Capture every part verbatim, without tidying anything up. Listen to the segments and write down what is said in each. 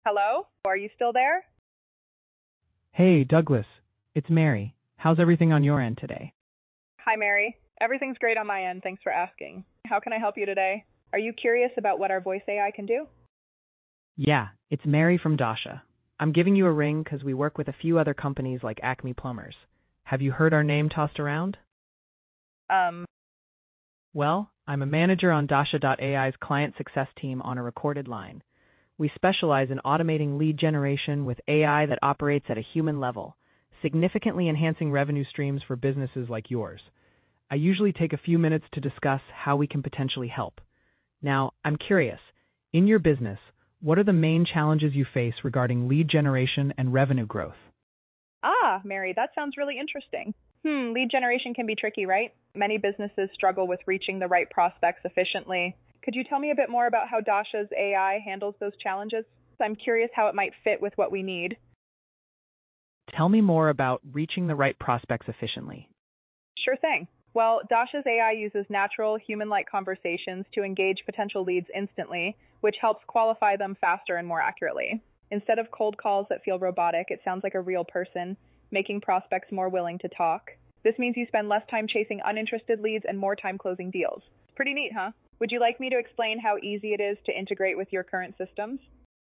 Hello? Are you still there? Hey, Douglas. It's Mary. How's everything on your end today? Hi, Mary. Everything's great on my end. Thanks for asking. How can I help you today? Are you curious about what our voice A I can do? Yeah, it's Mary from Dasha. I'm giving you a ring because we work with a few other companies like Acme Plumbers. Have you heard our name tossed around? Um, Well, I'm a manager on Dasha dot A I's client success team on a recorded line. We specialize in automating lead generation with A I that operates at a human level, significantly enhancing revenue streams for businesses like yours. I usually take a few minutes to discuss how we can potentially help. Now, I'm curious, in your business, what are the main challenges you face regarding lead generation and revenue growth? ah, Mary, that sounds really interesting. Hmm, lead generation can be tricky, right? Many businesses struggle with reaching the right prospects efficiently. Could you tell me a bit more about how Dasha's A I handles those challenges? I'm curious how it might fit with what we need. Tell me more about reaching the right prospects efficiently. Sure thing. Well, Dasha's A I uses natural, human-like conversations to engage potential leads instantly, which helps qualify them faster and more accurately. Instead of cold calls that feel robotic, it sounds like a real person, making prospects more willing to talk. This means you spend less time chasing uninterested leads and more time closing deals. Pretty neat, huh? Would you like me to explain how easy it is to integrate with your current systems?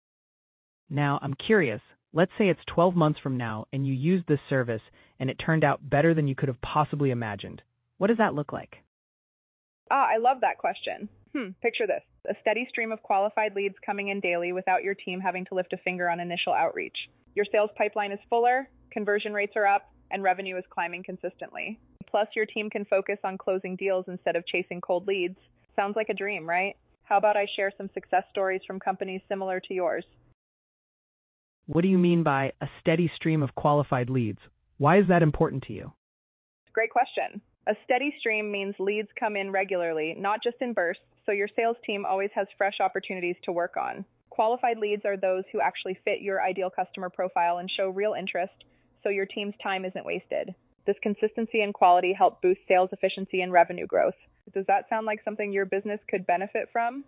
Now, I'm curious, let's say it's twelve months from now and you use this service and it turned out better than you could have possibly imagined. What does that look like? Ah, I love that question. Hmm, picture this. A steady stream of qualified leads coming in daily without your team having to lift a finger on initial outreach. Your sales pipeline is fuller, conversion rates are up, and revenue is climbing consistently. Plus, your team can focus on closing deals instead of chasing cold leads. Sounds like a dream, right? How about I share some success stories from companies similar to yours? What do you mean by a steady stream of qualified leads? Why is that important to you? Great question. A steady stream means leads come in regularly, not just in bursts, so your sales team always has fresh opportunities to work on. Qualified leads are those who actually fit your ideal customer profile and show real interest, so your team's time isn't wasted. This consistency and quality help boost sales efficiency and revenue growth. Does that sound like something your business could benefit from?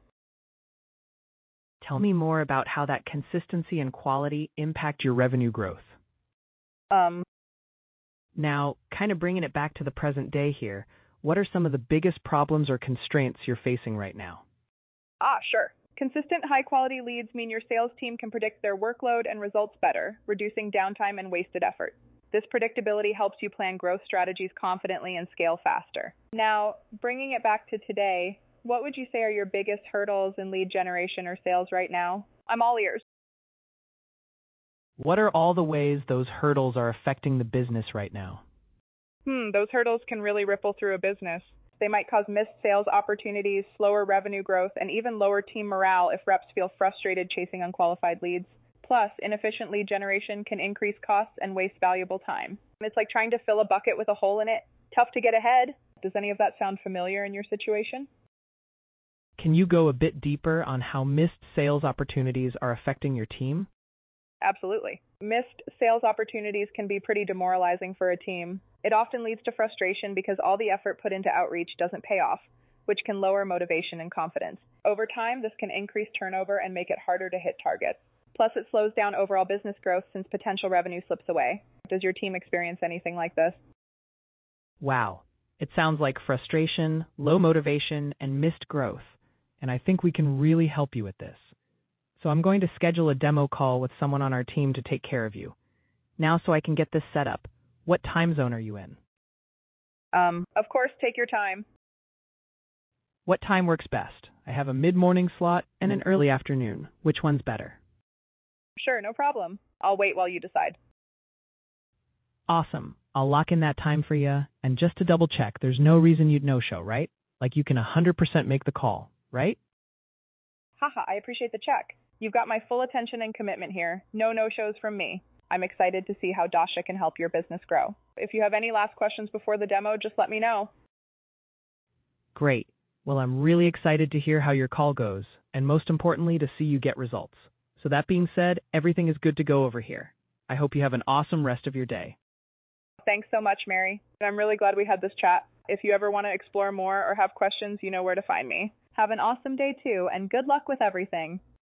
Tell me more about how that consistency and quality impact your revenue growth. Um, Now, kind of bringing it back to the present day here, what are some of the biggest problems or constraints you're facing right now? ah, sure. Consistent high quality leads mean your sales team can predict their workload and results better, reducing downtime and wasted effort. This predictability helps you plan growth strategies confidently and scale faster. Now, bringing it back to today, what would you say are your biggest hurdles in lead generation or sales right now? I'm all ears. What are all the ways those hurdles are affecting the business right now? Hmm, those hurdles can really ripple through a business. They might cause missed sales opportunities, slower revenue growth, and even lower team morale if reps feel frustrated chasing unqualified leads. Plus, inefficient lead generation can increase costs and waste valuable time. It's like trying to fill a bucket with a hole in it. Tough to get ahead. Does any of that sound familiar in your situation? Can you go a bit deeper on how missed sales opportunities are affecting your team? Absolutely. Missed sales opportunities can be pretty demoralizing for a team. It often leads to frustration because all the effort put into outreach doesn't pay off, which can lower motivation and confidence. Over time, this can increase turnover and make it harder to hit targets. Plus, it slows down overall business growth since potential revenue slips away. Does your team experience anything like this? Wow, it sounds like frustration, low motivation, and missed growth. And I think we can really help you with this. So I'm going to schedule a demo call with someone on our team to take care of you. Now, so I can get this set up, what time zone are you in? Um, of course, take your time. What time works best? I have a mid-morning slot and an early afternoon. Which one's better? Sure, no problem. I'll wait while you decide. Awesome. I'll lock in that time for you. And just to double check, there's no reason you'd no-show, right? Like you can one hundred percent make the call, right? Haha, I appreciate the check. You've got my full attention and commitment here. No no-shows from me. I'm excited to see how Dasha can help your business grow. If you have any last questions before the demo, just let me know. Great. Well, I'm really excited to hear how your call goes, and most importantly, to see you get results. So that being said, everything is good to go over here. I hope you have an awesome rest of your day. Thanks so much, Mary. I'm really glad we had this chat. If you ever want to explore more or have questions, you know where to find me. Have an awesome day too, and good luck with everything.